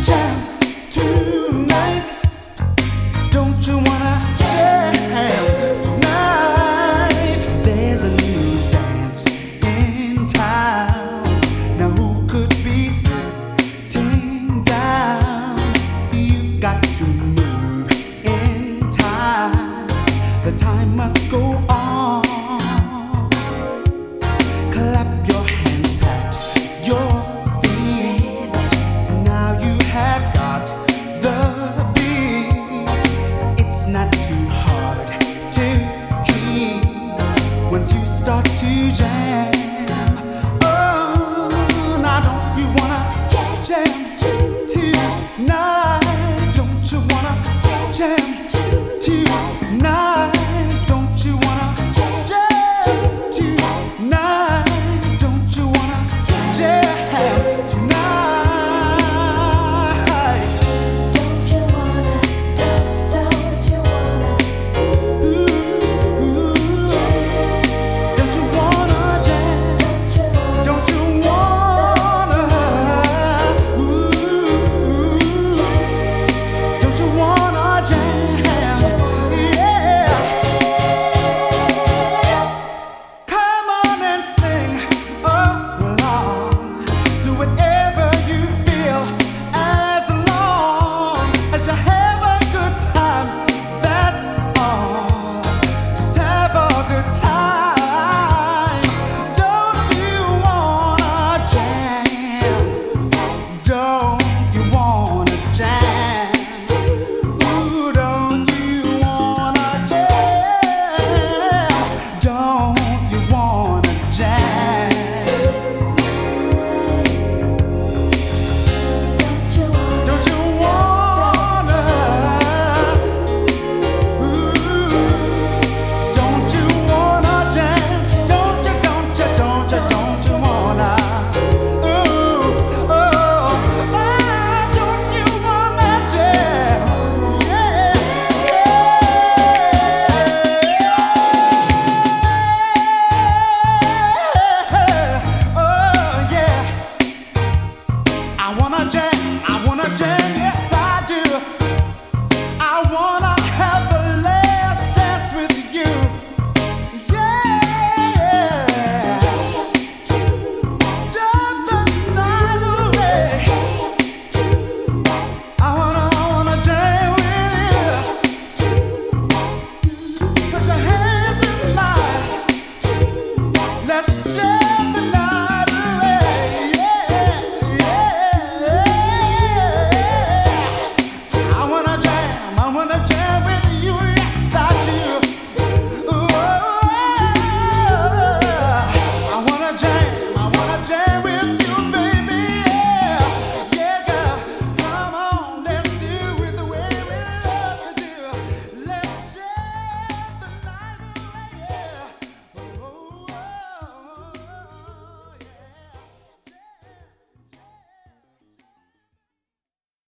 jam tonight? Don't you wanna jam tonight? There's a new dance in town. Now who could be sitting down? You've got to move in time. The time must go on. Clap your hands, pat your feet. Now you have got the beat. It's not too hard to keep once you start to jam. Oh, now don't you wanna jam tonight? Don't you wanna jam tonight? Don't you wanna jam tonight? Don't you wanna jam tonight? Don't you wanna, don't you wanna, Ooh, don't you wanna jam? don't you wanna, Don't you wanna? Ooh, don't you wanna jam? Yeah. Come on and sing along. Do whatever you feel, as long as you have a good time. That's all. Just have a good time. Don't you wanna jam? Don't you wanna jam? Ooh, don't you wanna jam? Don't you wanna jam? don't you wanna, Don't you wanna? Ooh, don't you wanna jam? Don't you wanna? Ooh, oh, don't you wanna jam? Yeah, oh yeah, I wanna jam.